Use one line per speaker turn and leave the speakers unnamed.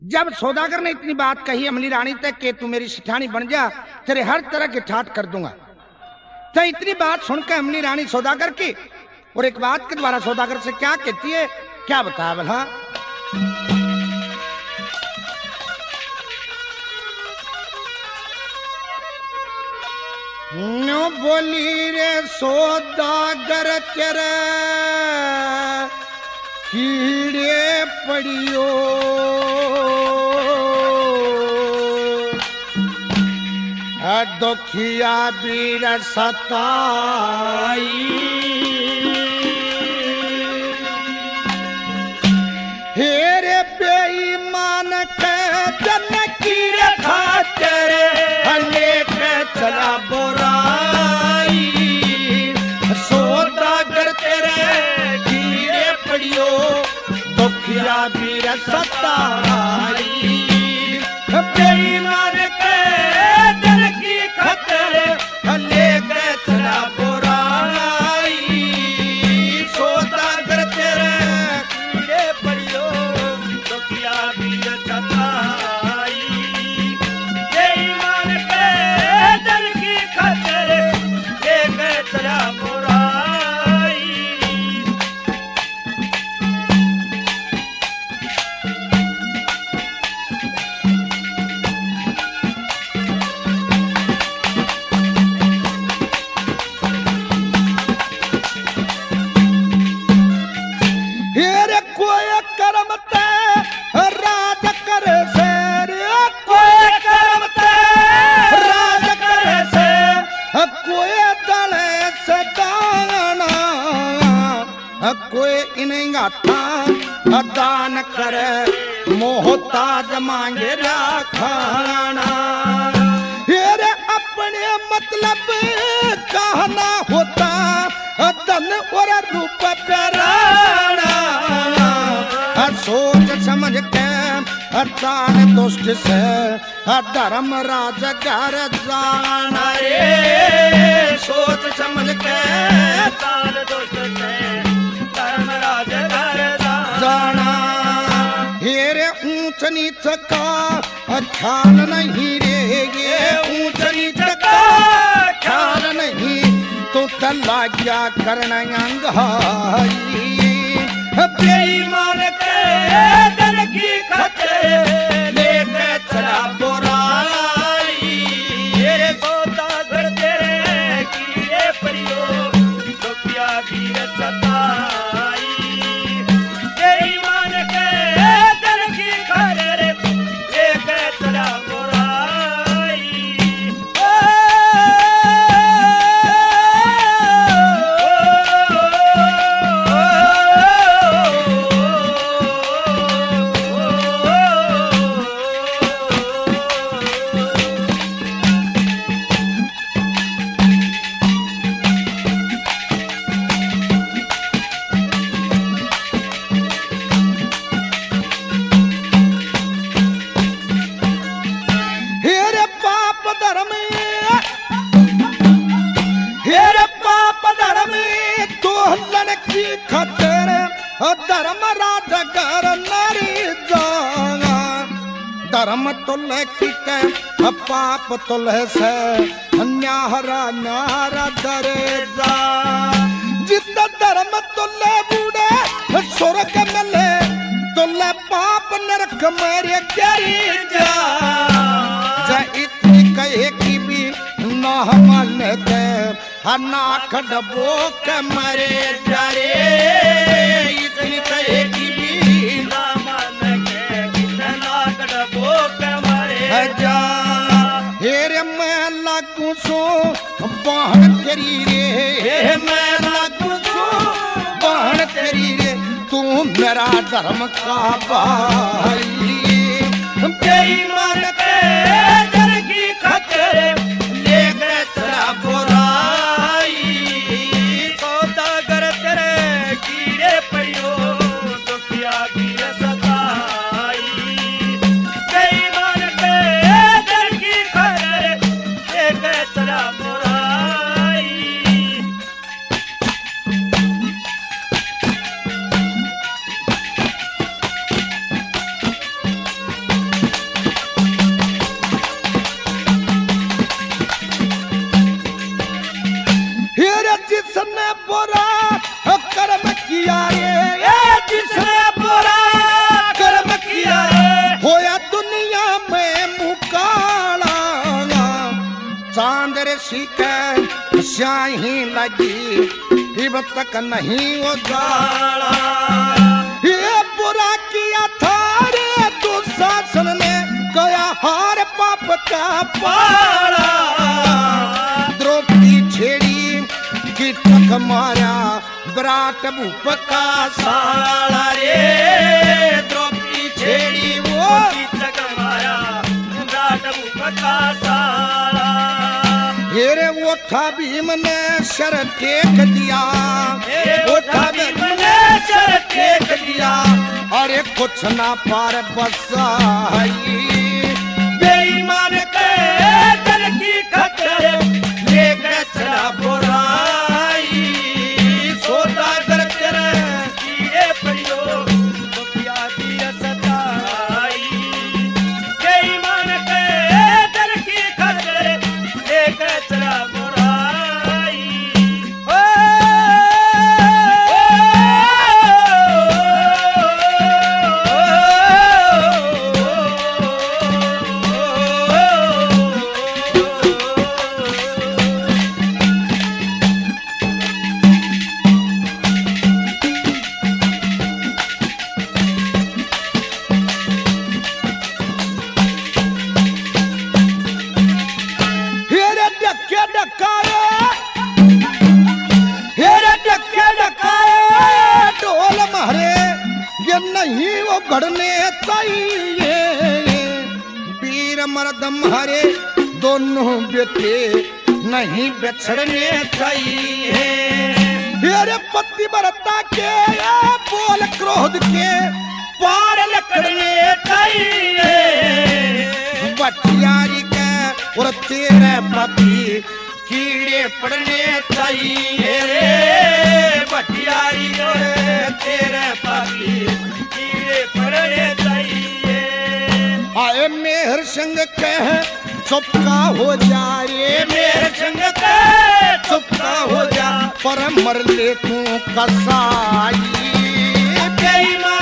जब सौदागर ने इतनी बात कही अमली रानी तक कि तू मेरी सिठानी बन जा, तेरे हर तरह की ठाट कर दूंगा, तो इतनी बात सुनकर अमली रानी सौदागर की और एक बात के द्वारा सौदागर से क्या कहती है, क्या बताया भला। न्यो बोली रे सौदागर तेरे कीड़े पड़ियो, दुखिया बीर सताई, हेरे बेईमान के जन की खातिर लेके चला बुराई, सौदागर तेरे कीड़े पड़ियो, दुखिया बीर सताई, बेईमान के जन की खातिर लेके चला बुराई, सौदागर तेरे कीड़े पड़ियो, दुखिया बीर सताई, बेईमान के जन की खातिर लेके चला बुराई। कोई इन्हें दान करे मोहताज मांगे खाना, हेरे अपने मतलब कहना होता धन और रूप प्याराना, सोच समझ के दान दुष्ट से धर्म राज घर जाना, रे सोच समझ के दान दुष्ट से धर्मराज घर जाना, हेरे ऊंच नीच का ख्याल नहीं रे, ये ऊंच नीच का ख्याल नहीं, तो तला क्या करना अंगाई, बेईमान के दल की खातिर लेके चला बुराई, ये सौदागर तेरे कीड़े पड़ियो, दुखिया बीर सताई, बेईमान के दल की खातिर लेके चला बुराई। धर्म राज घर नारी जागा, धर्म तुल की पाप तुल से न्याहरा न्यारा दरे जा, जित धर्म तुल बूढ़े स्वर्ग मिले, तुल पाप नरक मेरे गरी जा, इतनी कहे की भी ना मन दे नाक डबो के मरे डरे, इतनी कहे की भी ना मन के नाक डबो के मरे जा, हेरे मैं लागू सो बाहन तेरी रे, मैं लागू सो बाहन तेरी रे, तू मेरा धर्म का भाई, बेईमान के दर की खातिर लेके चला बुराई, सौदागर तेरे कीड़े पड़ियो, दुखिया बीर सताई, बेईमान के दर की खातिर लेके चला बुराई। परदेसी के स्याही लगी इब तक नहीं वो गाला। ये बुरा किया था रे दुशासन ने गया हार पाप का पाला। द्रौपदी छेड़ी की तक मारा विराट भूप का साला रे। द्रौपदी छेड़ी वो की तक मारा विराट भूप का साला। हेरे वो था भीम ने सर टेक दिया, वो था भीम ने सर टेक दिया। अरे कुछ ना पार बसाई बेईमान के दिल की खतर लेकर चला बुराई। सौदागर तेरे कीड़े पड़ियो तो क्या दिया सताई। बेईमान के दिल की खतर लेकर चला बुराई। नहीं वो गढ़ने चाहिए वीर मर्द हरे दोनों बेटे नहीं बिछड़ने चाहिए। मेरे पतिव्रता के बोल क्रोध के पार लकड़ने चाहिए। बटियारी के और तेरे पति कीड़े पड़ने चाहिए। बटियारी और तेरे पति कीड़े पड़ने चाहिए। आए मेहर संग कह चुपका हो जा रे। मेहर संग कह चुपका हो जा पर मर ले तू कसाई। बेईमान